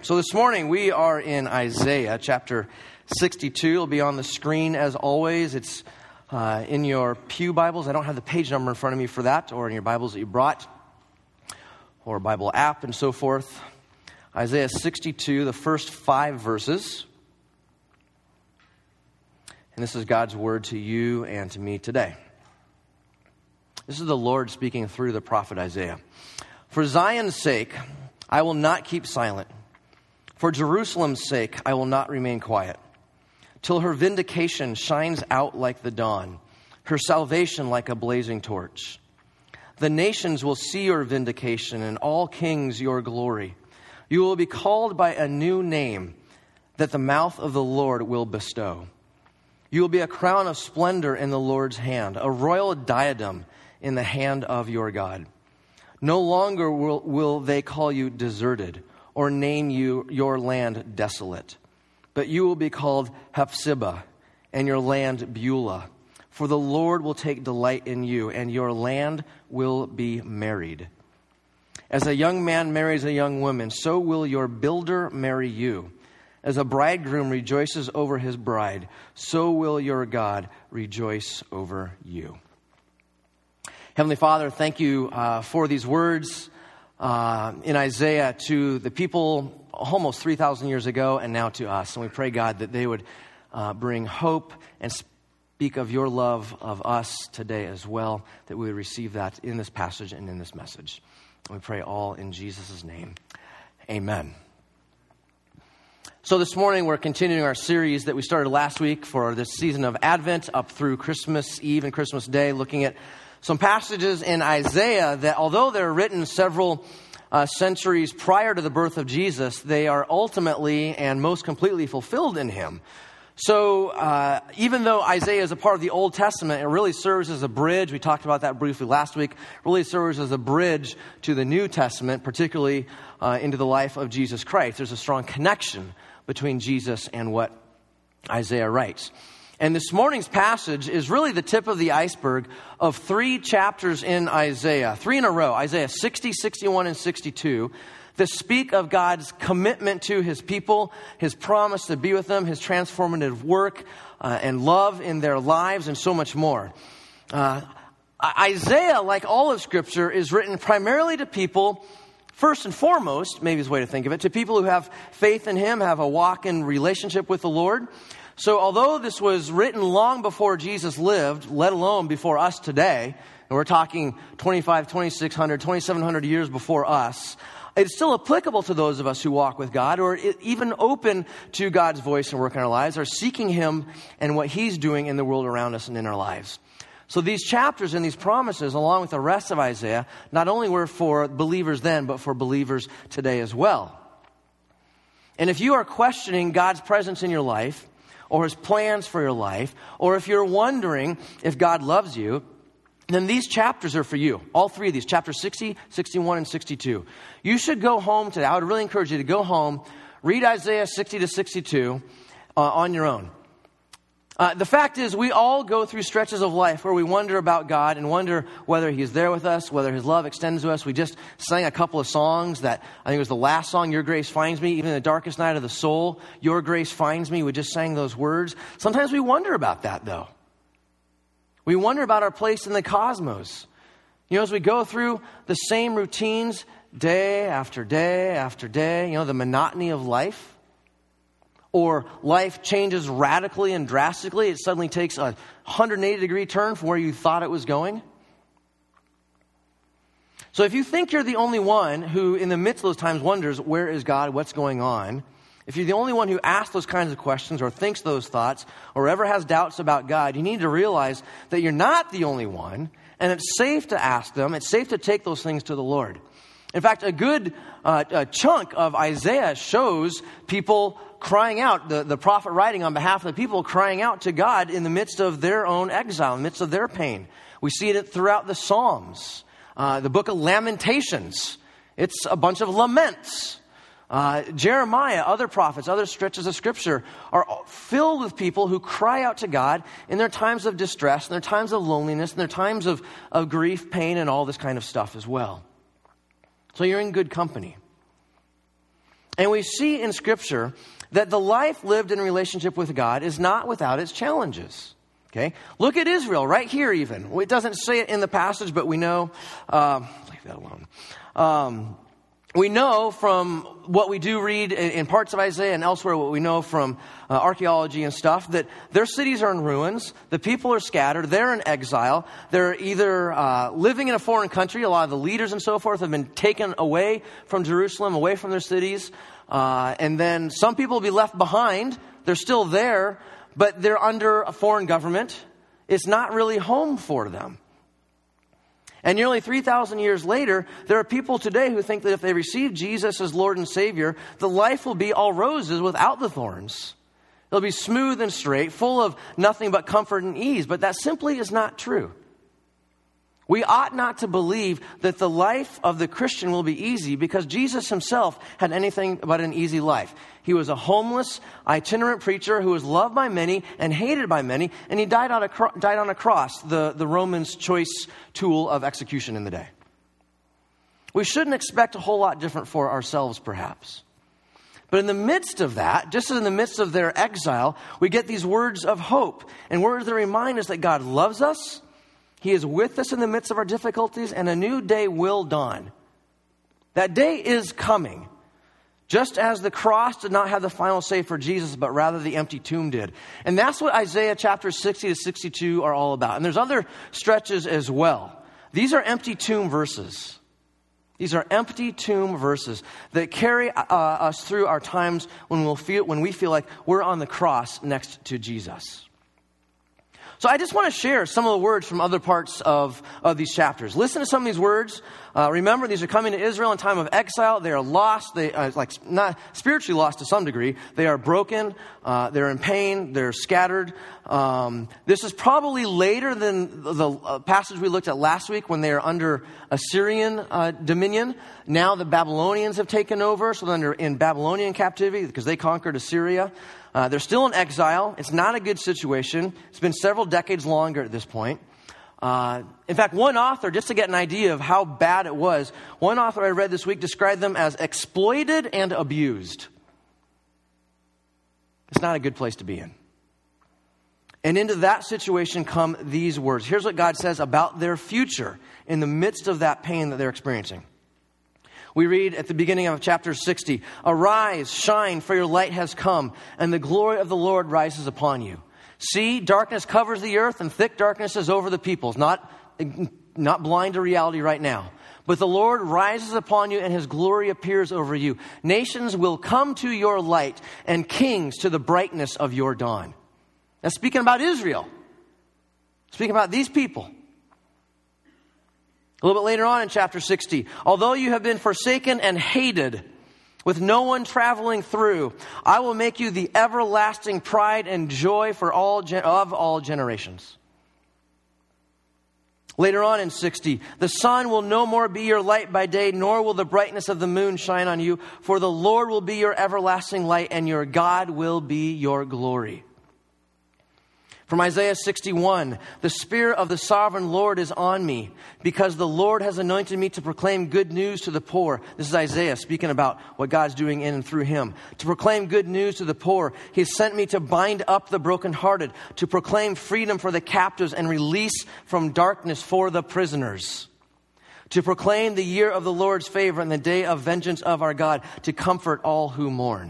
So this morning we are in Isaiah chapter 62. It'll be on the screen as always. It's in your pew Bibles. I don't have the page number in front of me for that, or in your Bibles that you brought, or Bible app and so forth. Isaiah 62, the first 5 verses. And this is God's word to you and to me today. This is the Lord speaking through the prophet Isaiah. For Zion's sake, I will not keep silent. For Jerusalem's sake, I will not remain quiet, till her vindication shines out like the dawn, her salvation like a blazing torch. The nations will see your vindication, and all kings your glory. You will be called by a new name that the mouth of the Lord will bestow. You will be a crown of splendor in the Lord's hand, a royal diadem in the hand of your God. No longer will they call you deserted, or name you your land desolate. But you will be called Hephzibah, and your land Beulah. For the Lord will take delight in you, and your land will be married. As a young man marries a young woman, so will your builder marry you. As a bridegroom rejoices over his bride, so will your God rejoice over you. Heavenly Father, thank you for these words in Isaiah to the people almost 3,000 years ago and now to us. And we pray, God, that they would bring hope and speak of your love of us today as well, that we would receive that in this passage and in this message. And we pray all in Jesus' name. Amen. So this morning we're continuing our series that we started last week for this season of Advent up through Christmas Eve and Christmas Day, looking at some passages in Isaiah that, although they're written several centuries prior to the birth of Jesus, they are ultimately and most completely fulfilled in him. So even though Isaiah is a part of the Old Testament, it really serves as a bridge. We talked about that briefly last week. It really serves as a bridge to the New Testament, particularly into the life of Jesus Christ. There's a strong connection between Jesus and what Isaiah writes. And this morning's passage is really the tip of the iceberg of 3 chapters in Isaiah, 3 in a row, Isaiah 60, 61, and 62, that speak of God's commitment to his people, his promise to be with them, his transformative work and love in their lives, and so much more. Isaiah, like all of Scripture, is written primarily to people, first and foremost, maybe is a way to think of it, to people who have faith in him, have a walk in relationship with the Lord. So although this was written long before Jesus lived, let alone before us today, and we're talking 2,600, 2,700 years before us, it's still applicable to those of us who walk with God, or even open to God's voice and work in our lives, or seeking him and what he's doing in the world around us and in our lives. So these chapters and these promises, along with the rest of Isaiah, not only were for believers then, but for believers today as well. And if you are questioning God's presence in your life, or his plans for your life, or if you're wondering if God loves you, then these chapters are for you. All 3 of these, chapters 60, 61, and 62. You should go home today. I would really encourage you to go home, read Isaiah 60 to 62 on your own. The fact is, we all go through stretches of life where we wonder about God and wonder whether he's there with us, whether his love extends to us. We just sang a couple of songs that, I think it was the last song, Your Grace Finds Me, even in the darkest night of the soul, Your Grace Finds Me. We just sang those words. Sometimes we wonder about that, though. We wonder about our place in the cosmos. You know, as we go through the same routines day after day after day, you know, the monotony of life, or life changes radically and drastically, it suddenly takes a 180-degree turn from where you thought it was going. So if you think you're the only one who, in the midst of those times, wonders, where is God, what's going on? If you're the only one who asks those kinds of questions or thinks those thoughts or ever has doubts about God, you need to realize that you're not the only one, and it's safe to ask them. It's safe to take those things to the Lord. In fact, a good chunk of Isaiah shows people crying out, the prophet writing on behalf of the people, crying out to God in the midst of their own exile, in the midst of their pain. We see it throughout the Psalms, the book of Lamentations. It's a bunch of laments. Jeremiah, other prophets, other stretches of Scripture are filled with people who cry out to God in their times of distress, in their times of loneliness, in their times of grief, pain, and all this kind of stuff as well. So you're in good company. And we see in Scripture that the life lived in relationship with God is not without its challenges. Okay? Look at Israel right here even. It doesn't say it in the passage, but we know, leave that alone. We know from what we do read in parts of Isaiah and elsewhere, what we know from archaeology and stuff, that their cities are in ruins, the people are scattered, they're in exile, they're either living in a foreign country, a lot of the leaders and so forth have been taken away from Jerusalem, away from their cities, and then some people will be left behind, they're still there, but they're under a foreign government. It's not really home for them. And nearly 3,000 years later, there are people today who think that if they receive Jesus as Lord and Savior, the life will be all roses without the thorns. It'll be smooth and straight, full of nothing but comfort and ease. But that simply is not true. We ought not to believe that the life of the Christian will be easy because Jesus himself had anything but an easy life. He was a homeless, itinerant preacher who was loved by many and hated by many, and he died on a cross, the Romans' choice tool of execution in the day. We shouldn't expect a whole lot different for ourselves, perhaps. But in the midst of that, just as in the midst of their exile, we get these words of hope and words that remind us that God loves us, He is with us in the midst of our difficulties, and a new day will dawn. That day is coming. Just as the cross did not have the final say for Jesus, but rather the empty tomb did. And that's what Isaiah chapters 60 to 62 are all about. And there's other stretches as well. These are empty tomb verses. These are empty tomb verses that carry us through our times when we feel like we're on the cross next to Jesus. So I just want to share some of the words from other parts of these chapters. Listen to some of these words. Remember, these are coming to Israel in time of exile. They are lost. They are not spiritually lost to some degree. They are broken. They're in pain. They're scattered. This is probably later than the passage we looked at last week when they are under Assyrian dominion. Now the Babylonians have taken over, so they're in Babylonian captivity because they conquered Assyria. They're still in exile. It's not a good situation. It's been several decades longer at this point. In fact, one author, just to get an idea of how bad it was, one author I read this week described them as exploited and abused. It's not a good place to be in. And into that situation come these words. Here's what God says about their future in the midst of that pain that they're experiencing. We read at the beginning of chapter 60, "Arise, shine, for your light has come, and the glory of the Lord rises upon you. See, darkness covers the earth, and thick darkness is over the peoples." Not blind to reality right now. "But the Lord rises upon you, and his glory appears over you. Nations will come to your light, and kings to the brightness of your dawn." That's speaking about Israel. Speaking about these people. A little bit later on in chapter 60, "Although you have been forsaken and hated, with no one traveling through, I will make you the everlasting pride and joy for all generations." Later on in 60, "The sun will no more be your light by day, nor will the brightness of the moon shine on you, for the Lord will be your everlasting light, and your God will be your glory." From Isaiah 61, "The Spirit of the sovereign Lord is on me, because the Lord has anointed me to proclaim good news to the poor." This is Isaiah speaking about what God's doing in and through him. "To proclaim good news to the poor. He has sent me to bind up the brokenhearted, to proclaim freedom for the captives and release from darkness for the prisoners. To proclaim the year of the Lord's favor and the day of vengeance of our God, to comfort all who mourn."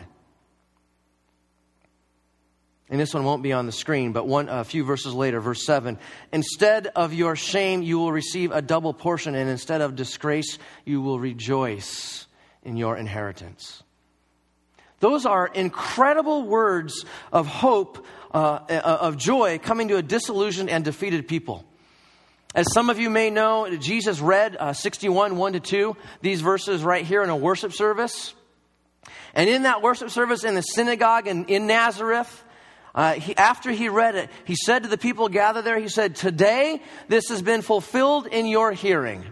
And this one won't be on the screen, but a few verses later, verse 7. "Instead of your shame, you will receive a double portion, and instead of disgrace, you will rejoice in your inheritance." Those are incredible words of hope, of joy coming to a disillusioned and defeated people. As some of you may know, Jesus read 61, 1-2, these verses right here in a worship service. And in that worship service in the synagogue in Nazareth, after he read it, he said to the people gathered there, he said, "Today this has been fulfilled in your hearing."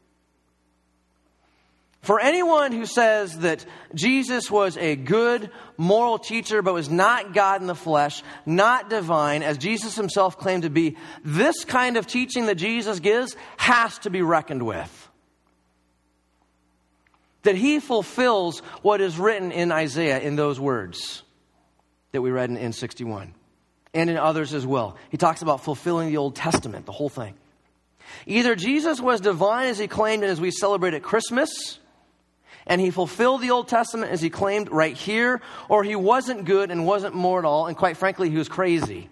For anyone who says that Jesus was a good moral teacher but was not God in the flesh, not divine, as Jesus himself claimed to be, this kind of teaching that Jesus gives has to be reckoned with. that he fulfills what is written in Isaiah in those words that we read in 61, and in others as well. He talks about fulfilling the Old Testament, the whole thing. Either Jesus was divine as he claimed and as we celebrate at Christmas, and he fulfilled the Old Testament as he claimed right here, or he wasn't good and wasn't mortal, and quite frankly, he was crazy.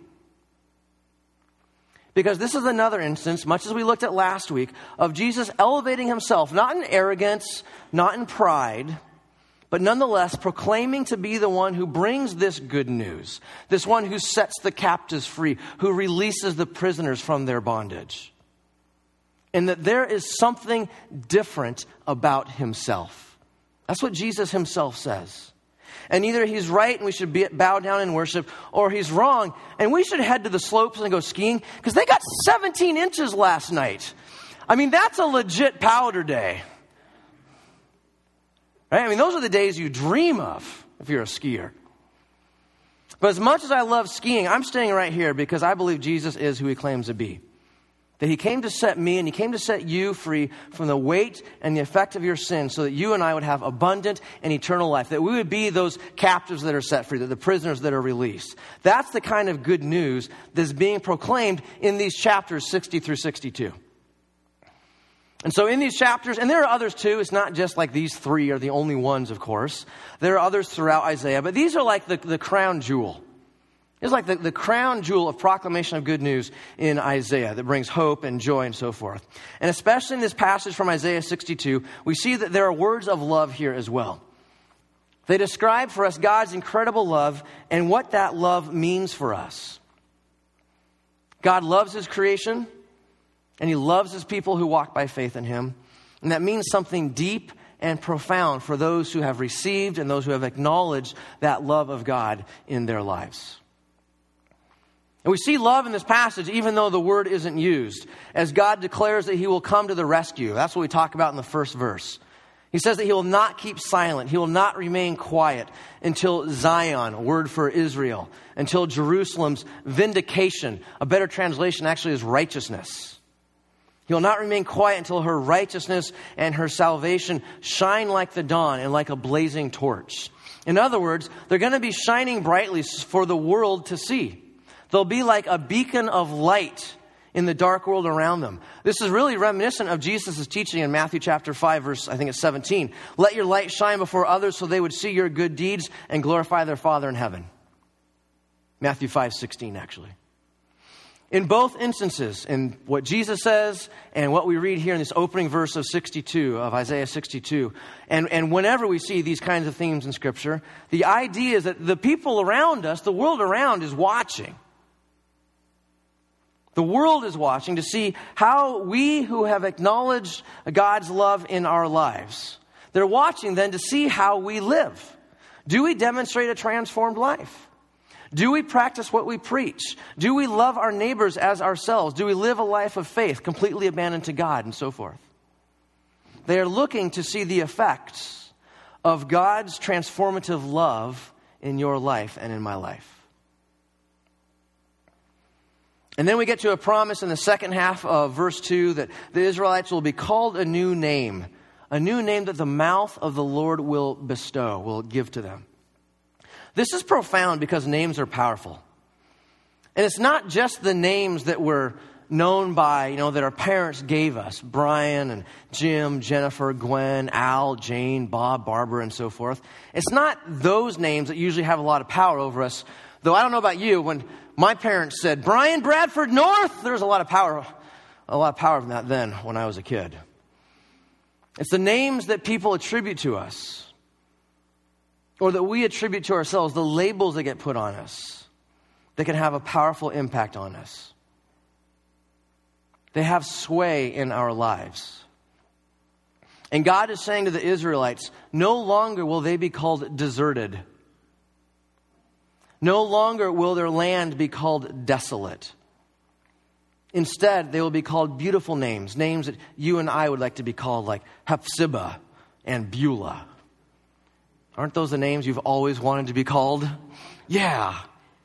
Because this is another instance, much as we looked at last week, of Jesus elevating himself, not in arrogance, not in pride, but nonetheless proclaiming to be the one who brings this good news, this one who sets the captives free, who releases the prisoners from their bondage. And that there is something different about himself. That's what Jesus himself says. And either he's right and we should bow down and worship, or he's wrong and we should head to the slopes and go skiing because they got 17 inches last night. I mean, that's a legit powder day. Right? I mean, those are the days you dream of if you're a skier. But as much as I love skiing, I'm staying right here because I believe Jesus is who he claims to be. That he came to set me and he came to set you free from the weight and the effect of your sin so that you and I would have abundant and eternal life. That we would be those captives that are set free, that the prisoners that are released. That's the kind of good news that's being proclaimed in these chapters 60 through 62. And so in these chapters, and there are others too, it's not just like these three are the only ones, of course. There are others throughout Isaiah, but these are like the crown jewel. It's like the crown jewel of proclamation of good news in Isaiah that brings hope and joy and so forth. And especially in this passage from Isaiah 62, we see that there are words of love here as well. They describe for us God's incredible love and what that love means for us. God loves his creation, and he loves his people who walk by faith in him. And that means something deep and profound for those who have received and those who have acknowledged that love of God in their lives. And we see love in this passage, even though the word isn't used, as God declares that he will come to the rescue. That's what we talk about in the first verse. He says that he will not keep silent. He will not remain quiet until Zion, a word for Israel, until Jerusalem's vindication. A better translation actually is righteousness. He will not remain quiet until her righteousness and her salvation shine like the dawn and like a blazing torch. In other words, they're going to be shining brightly for the world to see. They'll be like a beacon of light in the dark world around them. This is really reminiscent of Jesus' teaching in Matthew chapter 5, verse, I think it's 17. Let your light shine before others so they would see your good deeds and glorify their Father in heaven. Matthew 5:16, actually. In both instances, in what Jesus says and what we read here in this opening verse of 62, of Isaiah 62, and whenever we see these kinds of themes in Scripture, the idea is that the people around us, the world around, is watching. The world is watching to see how we who have acknowledged God's love in our lives, they're watching then to see how we live. Do we demonstrate a transformed life? Do we practice what we preach? Do we love our neighbors as ourselves? Do we live a life of faith, completely abandoned to God, and so forth? They are looking to see the effects of God's transformative love in your life and in my life. And then we get to a promise in the second half of verse 2 that the Israelites will be called a new name that the mouth of the Lord will bestow, will give to them. This is profound because names are powerful. And it's not just the names that we're known by, that our parents gave us. Brian and Jim, Jennifer, Gwen, Al, Jane, Bob, Barbara, and so forth. It's not those names that usually have a lot of power over us. Though I don't know about you, when my parents said, Brian Bradford North, there was a lot of power from that then when I was a kid. It's the names that people attribute to us, or that we attribute to ourselves, the labels that get put on us, that can have a powerful impact on us. They have sway in our lives. And God is saying to the Israelites, no longer will they be called deserted. No longer will their land be called desolate. Instead, they will be called beautiful names that you and I would like to be called, like Hephzibah and Beulah. Aren't those the names you've always wanted to be called? Yeah.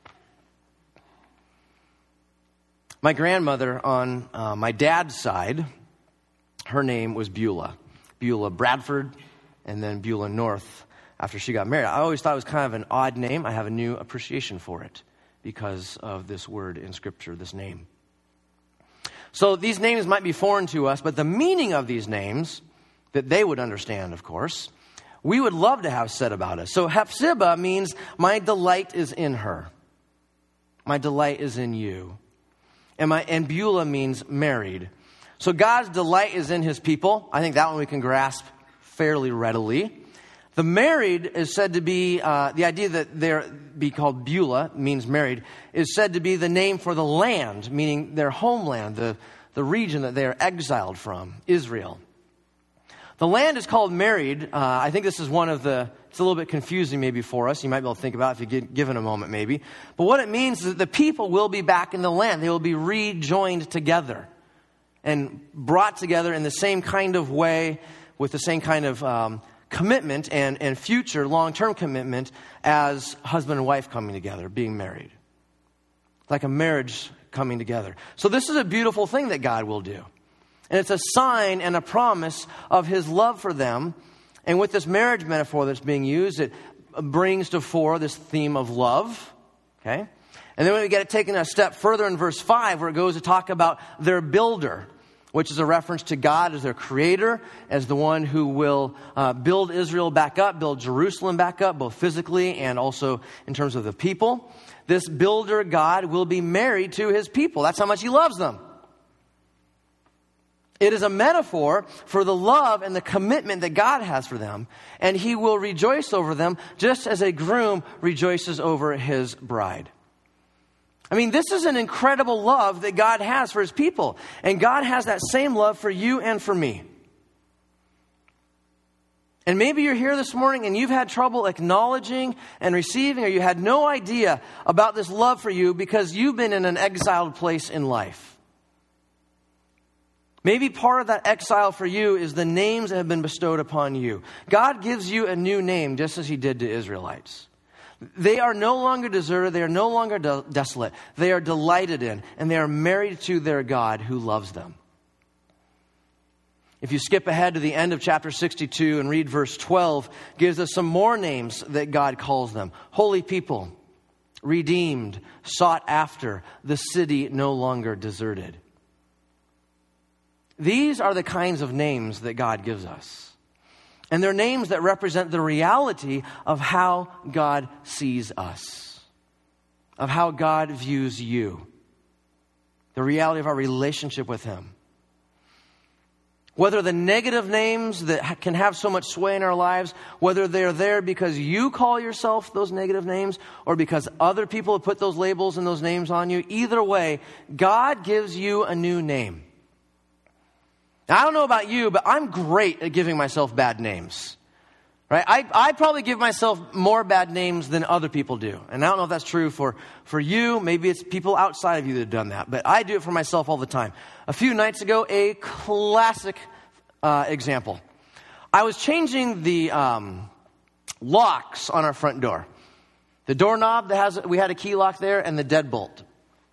My grandmother on my dad's side, her name was Beulah. Beulah Bradford, and then Beulah North after she got married. I always thought it was kind of an odd name. I have a new appreciation for it because of this word in Scripture, this name. So these names might be foreign to us, but the meaning of these names, that they would understand, of course, we would love to have said about us. So Hephzibah means, my delight is in her. My delight is in you. And Beulah means married. So God's delight is in his people. I think that one we can grasp fairly readily. The married is said to be, the idea that they're be called Beulah, means married, is said to be the name for the land, meaning their homeland, the region that they are exiled from, Israel. The land is called married. I think this is it's a little bit confusing maybe for us. You might be able to think about it if you get given a moment maybe. But what it means is that the people will be back in the land. They will be rejoined together and brought together in the same kind of way, with the same kind of commitment and future long-term commitment as husband and wife coming together, being married. Like a marriage coming together. So this is a beautiful thing that God will do. And it's a sign and a promise of his love for them. And with this marriage metaphor that's being used, it brings to fore this theme of love. Okay? And then when we get it taken a step further in verse 5, where it goes to talk about their builder, which is a reference to God as their creator, as the one who will build Israel back up, build Jerusalem back up, both physically and also in terms of the people. This builder, God, will be married to his people. That's how much he loves them. It is a metaphor for the love and the commitment that God has for them. And he will rejoice over them just as a groom rejoices over his bride. I mean, this is an incredible love that God has for his people. And God has that same love for you and for me. And maybe you're here this morning and you've had trouble acknowledging and receiving, or you had no idea about this love for you because you've been in an exiled place in life. Maybe part of that exile for you is the names that have been bestowed upon you. God gives you a new name just as he did to Israelites. They are no longer deserted. They are no longer desolate. They are delighted in, and they are married to their God who loves them. If you skip ahead to the end of chapter 62 and read verse 12, gives us some more names that God calls them. Holy people, redeemed, sought after, the city no longer deserted. These are the kinds of names that God gives us. And they're names that represent the reality of how God sees us, of how God views you, the reality of our relationship with him. Whether the negative names that can have so much sway in our lives, whether they're there because you call yourself those negative names or because other people have put those labels and those names on you, either way, God gives you a new name. Now, I don't know about you, but I'm great at giving myself bad names. Right? I probably give myself more bad names than other people do. And I don't know if that's true for you. Maybe it's people outside of you that have done that. But I do it for myself all the time. A few nights ago, a classic example. I was changing the locks on our front door. The doorknob, we had a key lock there, and the deadbolt.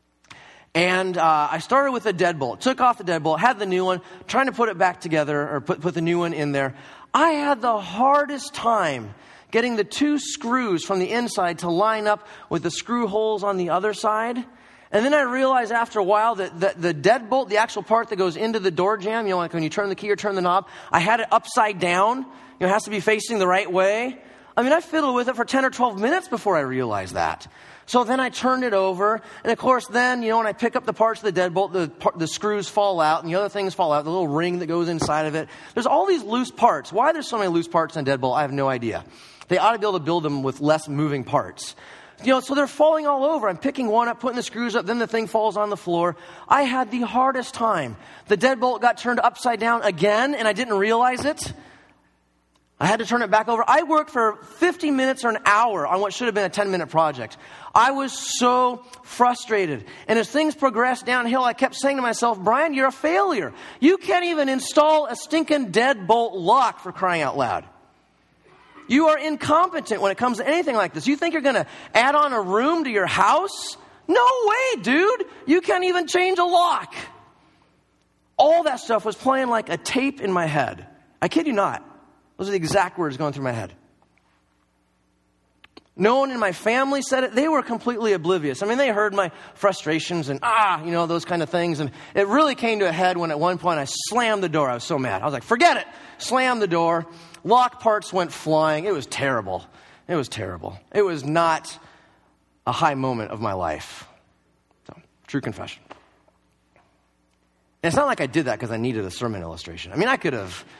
And I started with the deadbolt, took off the deadbolt, had the new one, trying to put it back together, or put the new one in there. I had the hardest time getting the two screws from the inside to line up with the screw holes on the other side. And then I realized after a while that the deadbolt, the actual part that goes into the door jamb, like when you turn the key or turn the knob, I had it upside down. It has to be facing the right way. I mean, I fiddled with it for 10 or 12 minutes before I realized that. So then I turned it over, and of course then, when I pick up the parts of the deadbolt, the screws fall out, and the other things fall out, the little ring that goes inside of it. There's all these loose parts. Why there's so many loose parts on a deadbolt, I have no idea. They ought to be able to build them with less moving parts. So they're falling all over. I'm picking one up, putting the screws up, then the thing falls on the floor. I had the hardest time. The deadbolt got turned upside down again, and I didn't realize it. I had to turn it back over. I worked for 50 minutes or an hour on what should have been a 10-minute project. I was so frustrated. And as things progressed downhill, I kept saying to myself, Brian, you're a failure. You can't even install a stinking deadbolt lock, for crying out loud. You are incompetent when it comes to anything like this. You think you're going to add on a room to your house? No way, dude. You can't even change a lock. All that stuff was playing like a tape in my head. I kid you not. Those are the exact words going through my head. No one in my family said it. They were completely oblivious. I mean, they heard my frustrations and those kind of things. And it really came to a head when at one point I slammed the door. I was so mad. I was like, forget it. Slammed the door. Lock parts went flying. It was terrible. It was terrible. It was not a high moment of my life. So, true confession. And it's not like I did that because I needed a sermon illustration. I mean, I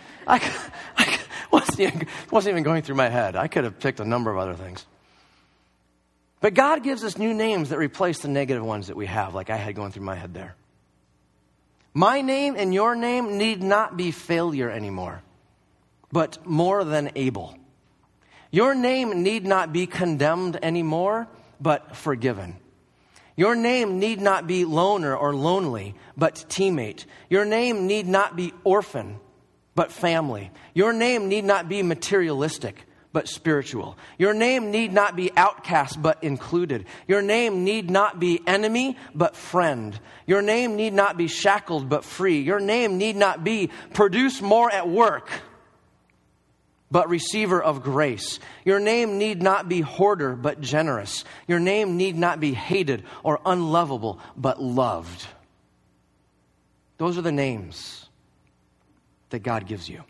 wasn't even going through my head. I could have picked a number of other things. But God gives us new names that replace the negative ones that we have, like I had going through my head there. My name and your name need not be failure anymore, but more than able. Your name need not be condemned anymore, but forgiven. Your name need not be loner or lonely, but teammate. Your name need not be orphan, but family. Your name need not be materialistic, but spiritual. Your name need not be outcast, but included. Your name need not be enemy, but friend. Your name need not be shackled, but free. Your name need not be produce more at work, but receiver of grace. Your name need not be hoarder, but generous. Your name need not be hated or unlovable, but loved. Those are the names that God gives you.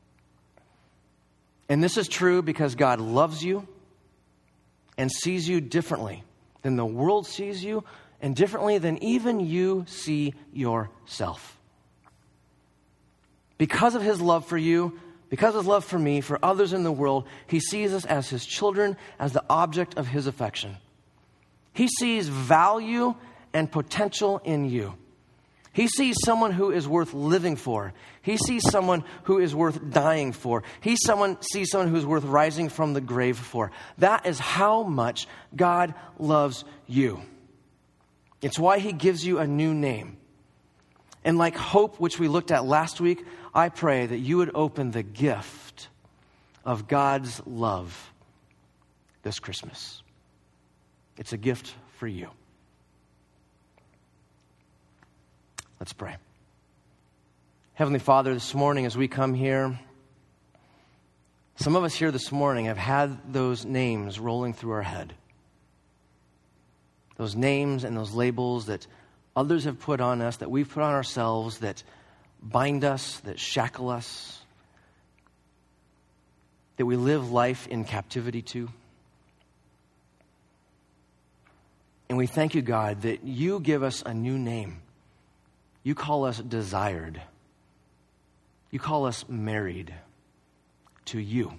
And this is true because God loves you and sees you differently than the world sees you and differently than even you see yourself. Because of his love for you, because of his love for me, for others in the world, he sees us as his children, as the object of his affection. He sees value and potential in you. He sees someone who is worth living for. He sees someone who is worth dying for. He sees someone who is worth rising from the grave for. That is how much God loves you. It's why he gives you a new name. And like hope, which we looked at last week, I pray that you would open the gift of God's love this Christmas. It's a gift for you. Let's pray. Heavenly Father, this morning as we come here, some of us here this morning have had those names rolling through our head. Those names and those labels that others have put on us, that we've put on ourselves, that bind us, that shackle us, that we live life in captivity to. And we thank you, God, that you give us a new name. You call us desired. You call us married to you.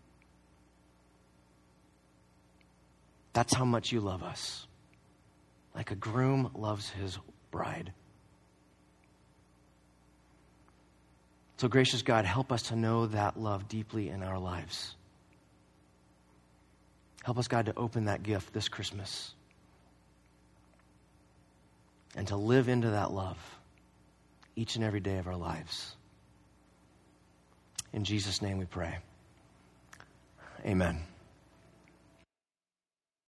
That's how much you love us. Like a groom loves his bride. So gracious God, help us to know that love deeply in our lives. Help us, God, to open that gift this Christmas and to live into that love each and every day of our lives. In Jesus' name we pray. Amen.